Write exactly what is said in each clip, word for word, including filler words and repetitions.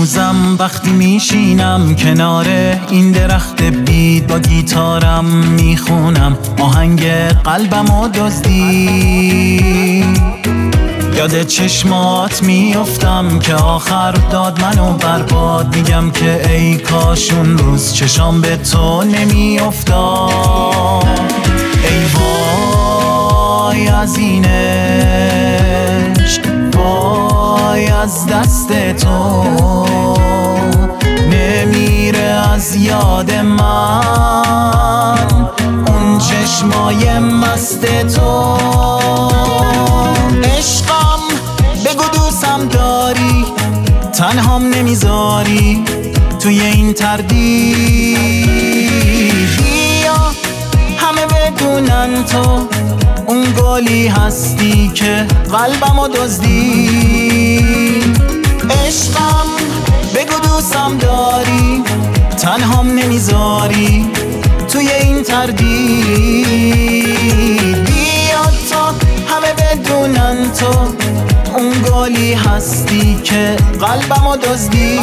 هنوزم وقتی میشینم کنار این درخت بید با گیتارم میخونم آهنگ قلبمو دزدی. یاد چشمات میافتم که آخر داد منو برباد. میگم که ای کاش اون روز چشام به تو نمیافتاد. ای وای از این عشق، وای از دست تو نمیره از یاد من اون چشمای مست تو. عشقم بگو دوستم داری، تنهام نمیذاری توی این تردید. بیا همه بدونن تو اون گلی هستی که قلبمو دزدی. عشقم بگو دوستم داری، تنهام نمیذاری توی این تردید. بیا تا همه بدونن تو اون گلی هستی که قلبمو دزدی.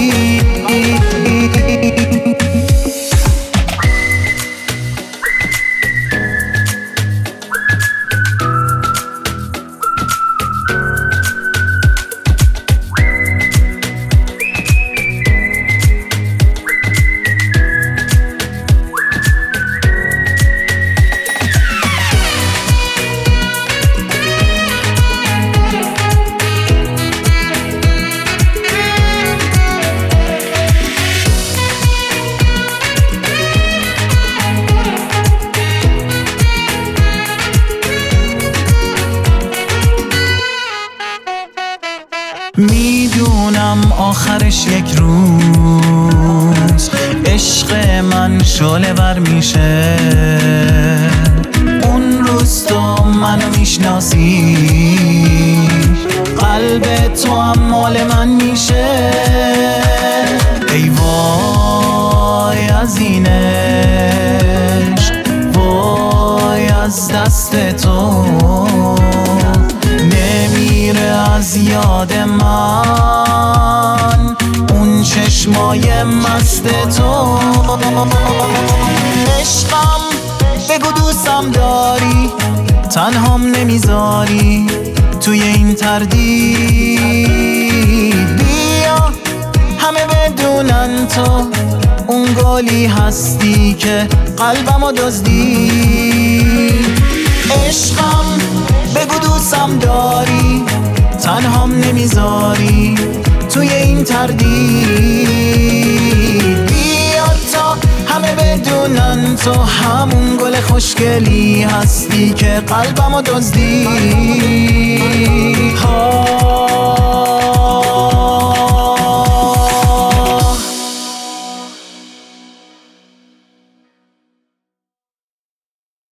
میدونم آخرش یک روز عشق من شعله ور میشه. اون روز تو منو میشناسی، قلب تو هم مال من میشه. ای وای از این عشق، وای از دست تو نمیره از یاد من اون چشمای مست تو. عشقم بگو دوستم داری، تنهام نمیذاری توی این تردید. بیا همه بدونن تو اون گلی هستی که قلبمو دزدی. عشقم بگو دوستم داری، تنهام نمیذاری توی این تردید. بیا تا همه بدونن تو همون گل خوشگلی هستی که قلبمو دزدی.